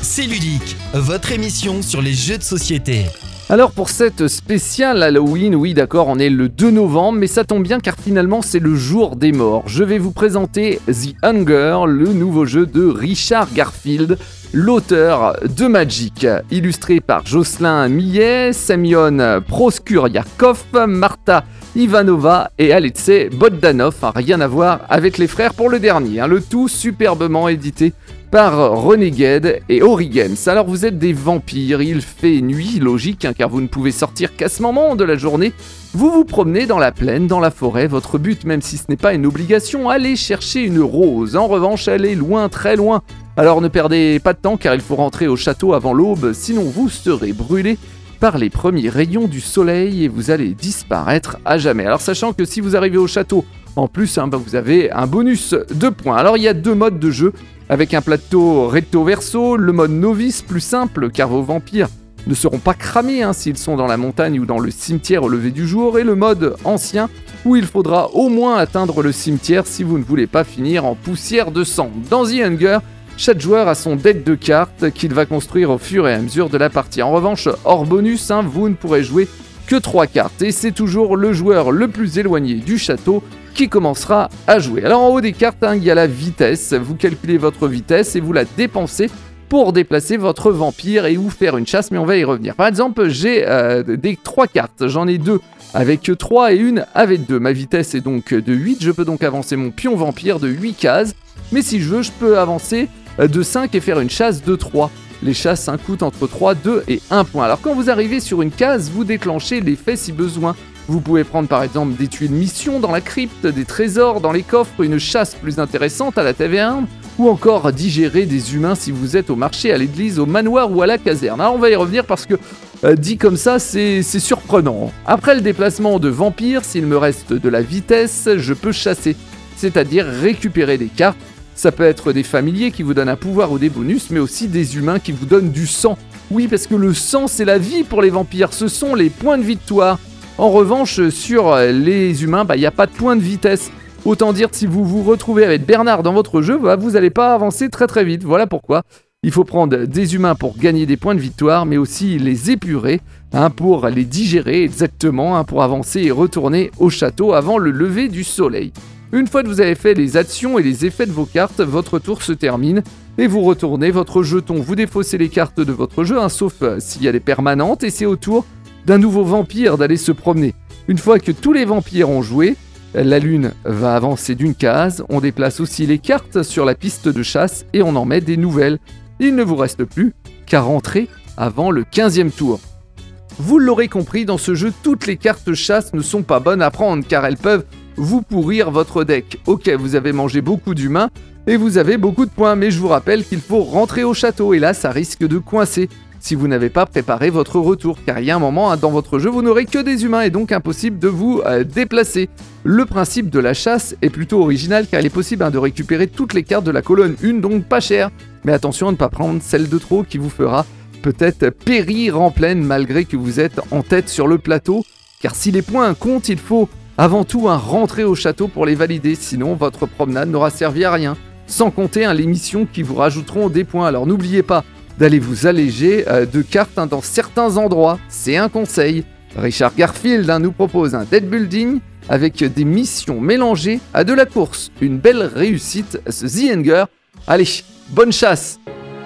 C'est ludique, votre émission sur les jeux de société. Alors pour cette spéciale Halloween, oui d'accord, on est le 2 novembre, mais ça tombe bien car finalement c'est le jour des morts. Je vais vous présenter The Hunger, le nouveau jeu de Richard Garfield, l'auteur de Magic, illustré par Jocelyn Millet, Semyon Proskuriakov, Marta Ivanova et Alexei Bogdanov, rien à voir avec les frères pour le dernier, le tout superbement édité par Renegade et Ori Games. Alors vous êtes des vampires, il fait nuit, logique, car vous ne pouvez sortir qu'à ce moment de la journée. Vous vous promenez dans la plaine, dans la forêt, votre but, même si ce n'est pas une obligation, allez chercher une rose. En revanche, allez loin, très loin. Alors ne perdez pas de temps car il faut rentrer au château avant l'aube, sinon vous serez brûlé par les premiers rayons du soleil et vous allez disparaître à jamais. Alors sachant que si vous arrivez au château, en plus vous avez un bonus de points. Alors il y a 2 modes de jeu avec un plateau recto-verso, le mode novice plus simple car vos vampires ne seront pas cramés s'ils sont dans la montagne ou dans le cimetière au lever du jour, et le mode ancien où il faudra au moins atteindre le cimetière si vous ne voulez pas finir en poussière de sang. Dans The Hunger, chaque joueur a son deck de cartes qu'il va construire au fur et à mesure de la partie. En revanche, hors bonus, vous ne pourrez jouer que 3 cartes et c'est toujours le joueur le plus éloigné du château qui commencera à jouer. Alors en haut des cartes, il y a la vitesse. Vous calculez votre vitesse et vous la dépensez pour déplacer votre vampire et ou faire une chasse, mais on va y revenir. Par exemple, j'ai des 3 cartes. J'en ai 2 avec 3 et une avec 2. Ma vitesse est donc de 8. Je peux donc avancer mon pion vampire de 8 cases. Mais si je veux, je peux avancer de 5 et faire une chasse de 3. Les chasses coûtent entre 3, 2 et 1 point. Alors quand vous arrivez sur une case, vous déclenchez l'effet si besoin. Vous pouvez prendre par exemple des tuiles mission dans la crypte, des trésors dans les coffres, une chasse plus intéressante à la taverne, ou encore digérer des humains si vous êtes au marché, à l'église, au manoir ou à la caserne. Alors on va y revenir parce que dit comme ça, c'est surprenant. Après le déplacement de vampires, s'il me reste de la vitesse, je peux chasser, c'est-à-dire récupérer des cartes. Ça peut être des familiers qui vous donnent un pouvoir ou des bonus, mais aussi des humains qui vous donnent du sang. Oui, parce que le sang, c'est la vie pour les vampires, ce sont les points de victoire. En revanche, sur les humains, il n'y a pas de point de vitesse. Autant dire que si vous vous retrouvez avec Bernard dans votre jeu, vous n'allez pas avancer très très vite. Voilà pourquoi il faut prendre des humains pour gagner des points de victoire, mais aussi les épurer pour les digérer exactement, pour avancer et retourner au château avant le lever du soleil. Une fois que vous avez fait les actions et les effets de vos cartes, votre tour se termine et vous retournez votre jeton. Vous défaussez les cartes de votre jeu, sauf s'il y a des permanentes, et c'est au tour d'un nouveau vampire d'aller se promener. Une fois que tous les vampires ont joué, la lune va avancer d'une case, on déplace aussi les cartes sur la piste de chasse et on en met des nouvelles. Il ne vous reste plus qu'à rentrer avant le 15e tour. Vous l'aurez compris, dans ce jeu, toutes les cartes chasse ne sont pas bonnes à prendre car elles peuvent vous pourrir votre deck. Ok, vous avez mangé beaucoup d'humains et vous avez beaucoup de points, mais je vous rappelle qu'il faut rentrer au château et là ça risque de coincer si vous n'avez pas préparé votre retour, car il y a un moment dans votre jeu vous n'aurez que des humains et donc impossible de vous déplacer. Le principe de la chasse est plutôt original car il est possible de récupérer toutes les cartes de la colonne 1, donc pas cher, mais attention à ne pas prendre celle de trop qui vous fera peut-être périr en plaine malgré que vous êtes en tête sur le plateau, car si les points comptent, il faut avant tout rentrer au château pour les valider, sinon votre promenade n'aura servi à rien, sans compter les missions qui vous rajouteront des points. Alors n'oubliez pas d'aller vous alléger de cartes dans certains endroits, c'est un conseil. Richard Garfield nous propose un deck building avec des missions mélangées à de la course. Une belle réussite, ce The Hunger. Allez, bonne chasse!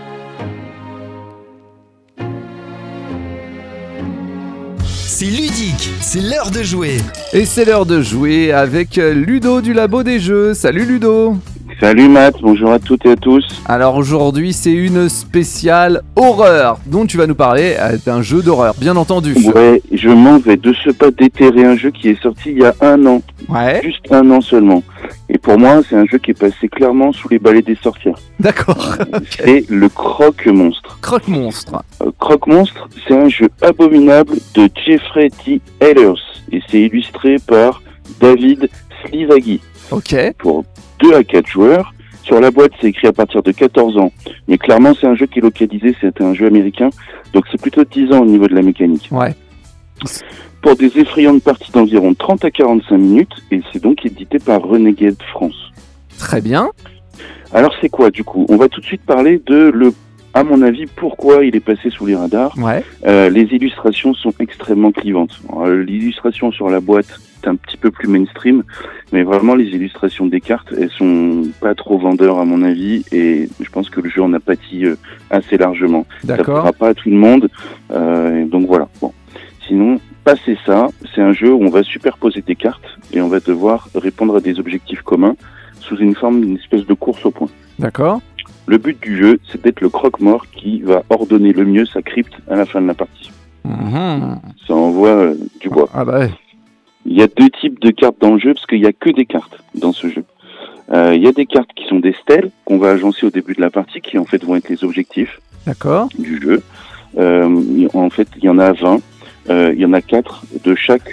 C'est ludique, c'est l'heure de jouer. Et c'est l'heure de jouer avec Ludo du Labo des Jeux. Salut Ludo! Salut Matt, bonjour à toutes et à tous. Alors aujourd'hui c'est une spéciale horreur dont tu vas nous parler d'un jeu d'horreur, bien entendu. Ouais, je m'en vais de ce pas déterrer un jeu qui est sorti il y a 1 an. Ouais. Juste 1 an seulement. Et pour moi c'est un jeu qui est passé clairement sous les balais des sorcières. D'accord. Okay. C'est le Croque-Monstre. Croque-Monstre. Croque-Monstre, c'est un jeu abominable de Jeffrey T. Ehlers. Et c'est illustré par David Slivaghi. Ok. Pour 2 à 4 joueurs. Sur la boîte, c'est écrit à partir de 14 ans. Mais clairement, c'est un jeu qui est localisé, c'est un jeu américain. Donc c'est plutôt 10 ans au niveau de la mécanique. Ouais. Pour des effrayantes parties d'environ 30 à 45 minutes. Et c'est donc édité par Renegade France. Très bien. Alors c'est quoi du coup ? On va tout de suite parler de à mon avis, pourquoi il est passé sous les radars. Ouais. Les illustrations sont extrêmement clivantes. Alors, l'illustration sur la boîte est un petit peu plus mainstream, mais vraiment les illustrations des cartes, elles sont pas trop vendeurs à mon avis, et je pense que le jeu en a pâti assez largement. Ça D'accord. plaira pas à tout le monde, donc voilà. Bon. Sinon, passer ça, c'est un jeu où on va superposer des cartes et on va devoir répondre à des objectifs communs sous une forme d'une espèce de course au point. D'accord. Le but du jeu, c'est d'être le croque-mort qui va ordonner le mieux sa crypte à la fin de la partie. Mhm. Ça envoie du bois. Ah bah ouais. Il y a deux types de cartes dans le jeu, parce qu'il n'y a que des cartes dans ce jeu. Il y a des cartes qui sont des stèles, qu'on va agencer au début de la partie, qui en fait vont être les objectifs D'accord. du jeu. En fait, il y en a 20. Il y en a 4 de chaque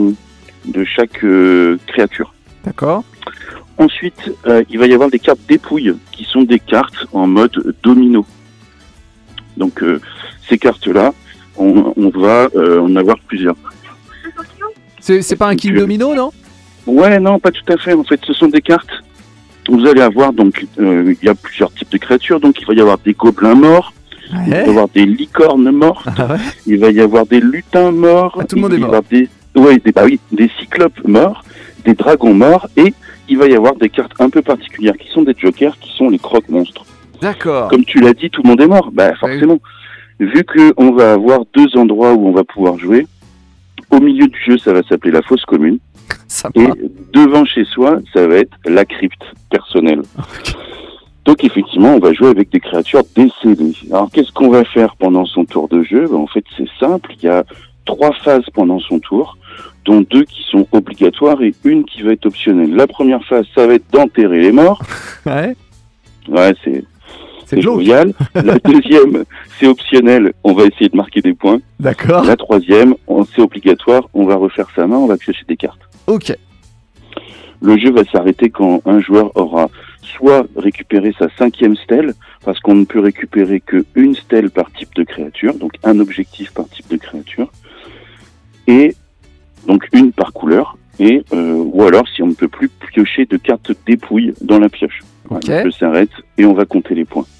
créature. D'accord. Ensuite, il va y avoir des cartes dépouilles, qui sont des cartes en mode domino. Donc, ces cartes-là, on va en avoir plusieurs. C'est pas un king domino, non? Ouais, non, pas tout à fait. En fait, ce sont des cartes. Vous allez avoir, donc, il y a plusieurs types de créatures. Donc, il va y avoir des gobelins morts, il va y avoir des licornes mortes, Ah ouais. il va y avoir des lutins morts, Ah, tout le monde est il va y mort. avoir des cyclopes morts, des dragons morts, et il va y avoir des cartes un peu particulières qui sont des jokers, qui sont les croque-monstres. D'accord. Comme tu l'as dit, tout le monde est mort. Bah, forcément. Vu qu'on va avoir 2 endroits où on va pouvoir jouer, au milieu du jeu, ça va s'appeler la fosse commune. Sympa. Et devant chez soi, ça va être la crypte personnelle. Donc effectivement, on va jouer avec des créatures décédées. Alors qu'est-ce qu'on va faire pendant son tour de jeu? En fait, c'est simple. Il y a 3 phases pendant son tour, dont 2 qui sont obligatoires et une qui va être optionnelle. La première phase, ça va être d'enterrer les morts. Ouais. Ouais, c'est glauque. jovial. La deuxième, c'est optionnel. On va essayer de marquer des points. D'accord. La troisième, c'est obligatoire. On va refaire sa main, on va piocher des cartes. Ok. Le jeu va s'arrêter quand un joueur aura soit récupéré sa 5e stèle, parce qu'on ne peut récupérer qu'une stèle par type de créature, donc un objectif par type de créature, et donc une par couleur, et ou alors si on ne peut plus piocher de cartes dépouilles dans la pioche. Ok. Le jeu s'arrête et on va compter les points.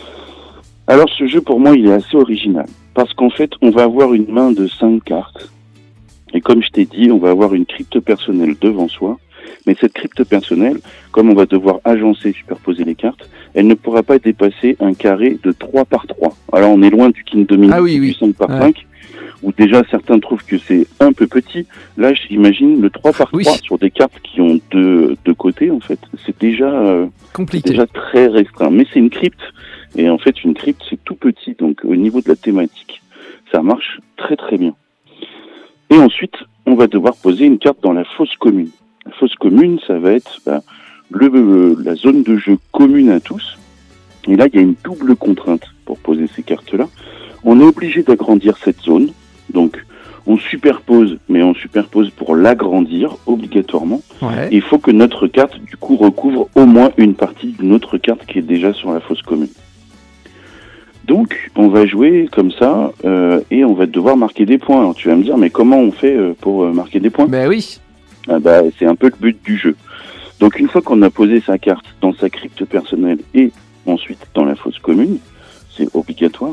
Alors ce jeu pour moi il est assez original, parce qu'en fait on va avoir une main de 5 cartes, et comme je t'ai dit, on va avoir une crypte personnelle devant soi, mais cette crypte personnelle, comme on va devoir agencer, superposer les cartes, elle ne pourra pas dépasser un carré de 3 par 3. Alors on est loin du King Domino, Ah oui, oui. du 5 par Ouais. 5, où déjà certains trouvent que c'est un peu petit. Là j'imagine le 3 par 3 Oui. sur des cartes qui ont deux côtés en fait, c'est déjà Compliqué. très restreint. Mais c'est une crypte, et en fait une crypte c'est tout petit, donc au niveau de la thématique, ça marche très très bien. Et ensuite, on va devoir poser une carte dans la fosse commune. La fosse commune, ça va être la zone de jeu commune à tous. Et là, il y a une double contrainte pour poser ces cartes-là. On est obligé d'agrandir cette zone. Donc, on superpose, mais on superpose pour l'agrandir obligatoirement. Ouais. Et il faut que notre carte, du coup, recouvre au moins une partie d'une autre carte qui est déjà sur la fosse commune. Donc, on va jouer comme ça, et on va devoir marquer des points. Alors, tu vas me dire, mais comment on fait pour marquer des points? Ben oui. C'est un peu le but du jeu. Donc, une fois qu'on a posé sa carte dans sa crypte personnelle et ensuite dans la fosse commune, c'est obligatoire,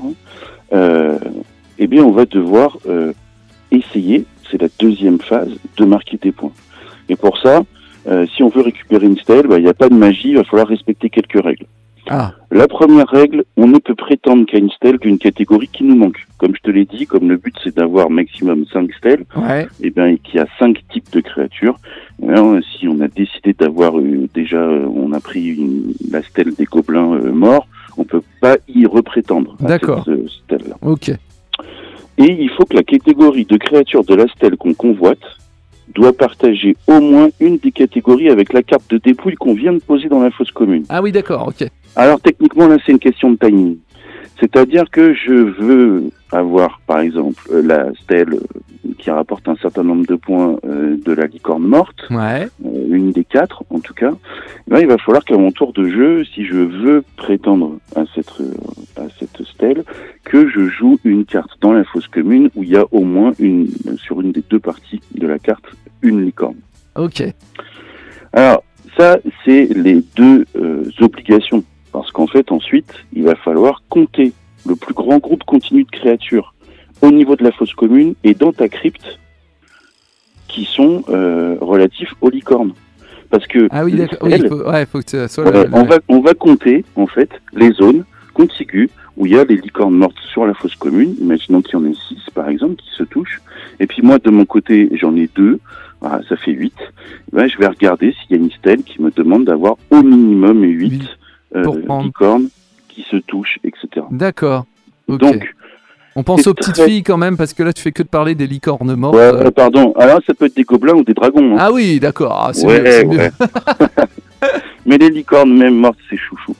eh bien, on va devoir essayer, c'est la deuxième phase, de marquer des points. Et pour ça, si on veut récupérer une stèle, il n'y a pas de magie, il va falloir respecter quelques règles. Ah. La première règle, on ne peut prétendre qu'à une stèle d'une catégorie qui nous manque. Comme je te l'ai dit, comme le but c'est d'avoir maximum 5 stèles, Ouais. et bien qu'il y a 5 types de créatures. Alors, si on a décidé d'avoir on a pris la stèle des gobelins morts, on peut pas y reprétendre à D'accord. cette stèle-là. Ok. Et il faut que la catégorie de créatures de la stèle qu'on convoite doit partager au moins une des catégories avec la carte de dépouille qu'on vient de poser dans la fosse commune. Ah oui, d'accord. Ok. Alors techniquement là c'est une question de timing. C'est-à-dire que je veux avoir par exemple la stèle qui rapporte un certain nombre de points de la licorne morte, Ouais. une des 4 en tout cas. Là, il va falloir qu'à mon tour de jeu, si je veux prétendre à cette stèle, que je joue une carte dans la fosse commune où il y a au moins sur une des 2 parties de la carte, une licorne. Ok. Alors ça c'est les 2 obligations Parce qu'en fait, ensuite, il va falloir compter le plus grand groupe continu de créatures au niveau de la fosse commune et dans ta crypte qui sont relatifs aux licornes. Parce que Ah oui, d'accord. Oui, faut que ça soit on va compter, en fait, les zones contiguës où il y a les licornes mortes sur la fosse commune. Imaginons qu'il y en ait 6, par exemple, qui se touchent. Et puis moi, de mon côté, j'en ai 2. Voilà, ça fait 8. Ben, je vais regarder s'il y a une stèle qui me demande d'avoir au minimum 8 licornes qui se touchent, etc. D'accord. Okay. Donc, on pense aux petites filles quand même, parce que là, tu fais que de parler des licornes mortes. Ouais, pardon. Alors, ça peut être des gobelins ou des dragons. Hein. Ah oui, d'accord. Ah, c'est ouais, mieux. Ouais. Mais les licornes, même mortes, c'est chouchou.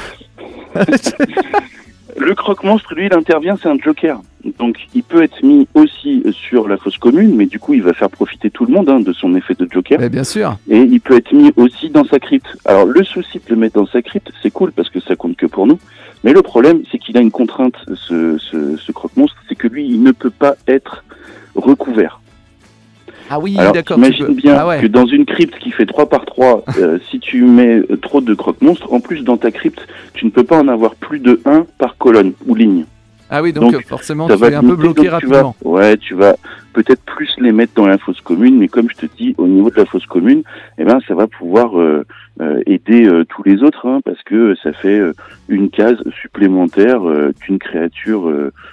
Le croque-monstre, lui, il intervient, c'est un joker. Donc, il peut être mis aussi sur la fosse commune, mais du coup, il va faire profiter tout le monde de son effet de joker. Mais bien sûr. Et il peut être mis aussi dans sa crypte. Alors, le souci de le mettre dans sa crypte, c'est cool parce que ça compte que pour nous. Mais le problème, c'est qu'il a une contrainte, ce croque-monstre, c'est que lui, il ne peut pas être recouvert. Ah oui, alors, d'accord. Imagine bien que dans une crypte qui fait 3 par 3, si tu mets trop de croque-monstres, en plus dans ta crypte, tu ne peux pas en avoir plus de 1 par colonne ou ligne. Ah oui, donc forcément, tu es un peu bloqué rapidement. Tu vas peut-être plus les mettre dans la fosse commune, mais comme je te dis, au niveau de la fosse commune, eh ben, ça va pouvoir aider tous les autres, parce que ça fait une case supplémentaire d'une créature,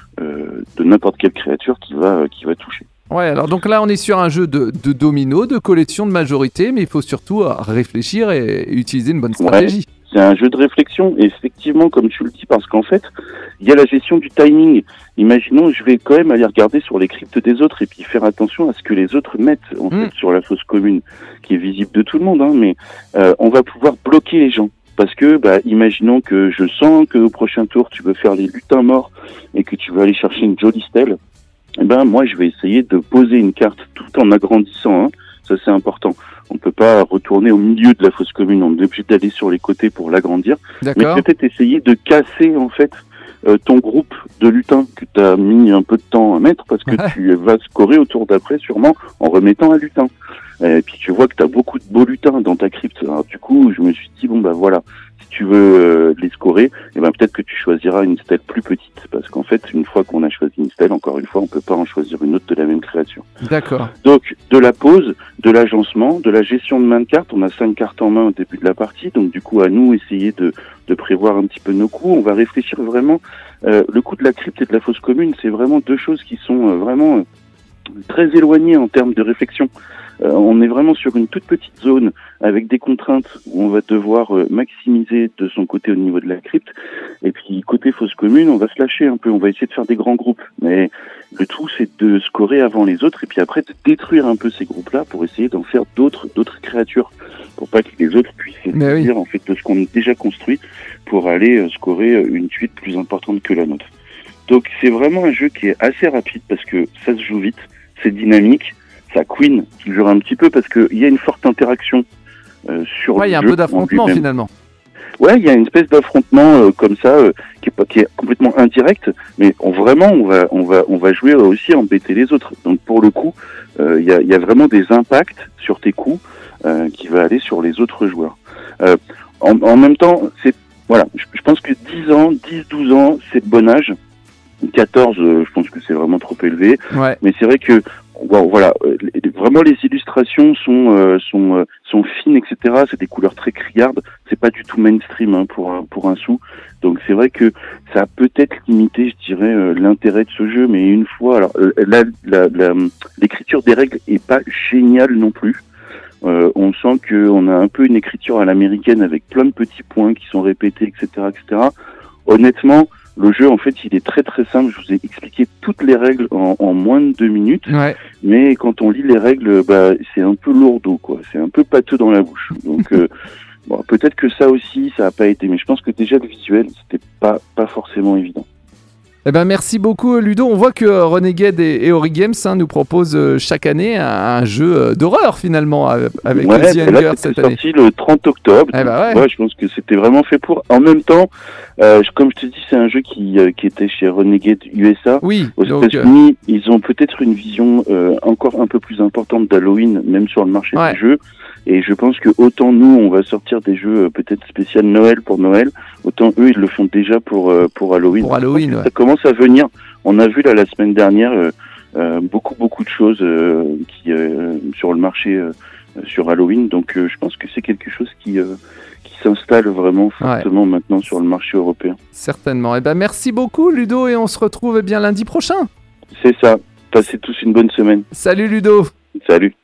de n'importe quelle créature qui va toucher. Ouais, alors donc là on est sur un jeu de domino, de collection de majorité, mais il faut surtout réfléchir et utiliser une bonne stratégie. Ouais, c'est un jeu de réflexion, et effectivement, comme tu le dis, parce qu'en fait, il y a la gestion du timing. Imaginons, je vais quand même aller regarder sur les cryptes des autres et puis faire attention à ce que les autres mettent en fait sur la fosse commune, qui est visible de tout le monde, mais on va pouvoir bloquer les gens. Parce que, imaginons que je sens qu'au prochain tour, tu veux faire les lutins morts et que tu veux aller chercher une jolie stèle. Eh ben, moi, je vais essayer de poser une carte tout en agrandissant. Ça, c'est important. On ne peut pas retourner au milieu de la fosse commune. On est obligé d'aller sur les côtés pour l'agrandir. D'accord. Mais peut-être essayer de casser, en fait, ton groupe de lutins que tu as mis un peu de temps à mettre parce que tu vas scorer au tour d'après, sûrement, en remettant un lutin. Et puis, tu vois que tu as beaucoup de beaux lutins dans ta crypte. Alors, du coup, je me suis dit, voilà. Si tu veux les scorer, eh ben peut-être que tu choisiras une stèle plus petite, parce qu'en fait, une fois qu'on a choisi une stèle, encore une fois, on peut pas en choisir une autre de la même créature. D'accord. Donc, de la pose, de l'agencement, de la gestion de main de cartes, on a 5 cartes en main au début de la partie, donc du coup, à nous, essayer de prévoir un petit peu nos coups. On va réfléchir vraiment. Le coup de la crypte et de la fosse commune, c'est vraiment deux choses qui sont vraiment très éloignées en termes de réflexion. On est vraiment sur une toute petite zone avec des contraintes où on va devoir maximiser de son côté au niveau de la crypte. Et puis côté fosse commune, on va se lâcher un peu, on va essayer de faire des grands groupes. Mais le tout, c'est de scorer avant les autres et puis après de détruire un peu ces groupes-là pour essayer d'en faire d'autres créatures. Pour pas que les autres puissent se en fait de ce qu'on a déjà construit pour aller scorer une suite plus importante que la nôtre. Donc c'est vraiment un jeu qui est assez rapide parce que ça se joue vite, c'est dynamique. Ça queen qui dure un petit peu parce qu'il y a une forte interaction sur le jeu. Il y a un peu d'affrontement finalement. Ouais, il y a une espèce d'affrontement comme ça qui est complètement indirect, mais on va jouer aussi à embêter les autres. Donc pour le coup, il y a vraiment des impacts sur tes coups qui va aller sur les autres joueurs. En même temps, je pense que 10-12 ans, c'est le bon âge. 14, je pense que c'est vraiment trop élevé. Ouais. Mais c'est vrai que vraiment les illustrations sont fines, etc. C'est des couleurs très criardes. C'est pas du tout mainstream pour un sou. Donc c'est vrai que ça a peut-être limité, je dirais, l'intérêt de ce jeu. Mais une fois, alors l'écriture des règles est pas géniale non plus. On sent qu'on a un peu une écriture à l'américaine avec plein de petits points qui sont répétés, etc., etc. Honnêtement, le jeu, en fait, il est très très simple. Je vous ai expliqué toutes les règles en moins de 2 minutes. Ouais. Mais quand on lit les règles, c'est un peu lourdeau, quoi. C'est un peu pâteux dans la bouche. Donc, peut-être que ça aussi, ça n'a pas été. Mais je pense que déjà, le visuel, c'était pas forcément évident. Eh ben, merci beaucoup Ludo. On voit que Renegade et Ori Games nous proposent chaque année un jeu d'horreur finalement avec The Hunger cette année. C'est sorti le 30 octobre. Je pense que c'était vraiment fait pour. En même temps, comme je te dis, c'est un jeu qui était chez Renegade USA. Oui. Aux États-Unis, ils ont peut-être une vision encore un peu plus importante d'Halloween, même sur le marché du jeu. Et je pense que autant nous, on va sortir des jeux peut-être spécial Noël pour Noël, autant eux, ils le font déjà pour Halloween. Pour Halloween, ouais. Ça commence à venir. On a vu là la semaine dernière beaucoup de choses qui sur le marché sur Halloween. Donc je pense que c'est quelque chose qui s'installe vraiment fortement maintenant sur le marché européen. Certainement. Eh ben merci beaucoup Ludo et on se retrouve bien lundi prochain. C'est ça. Passez tous une bonne semaine. Salut Ludo. Salut.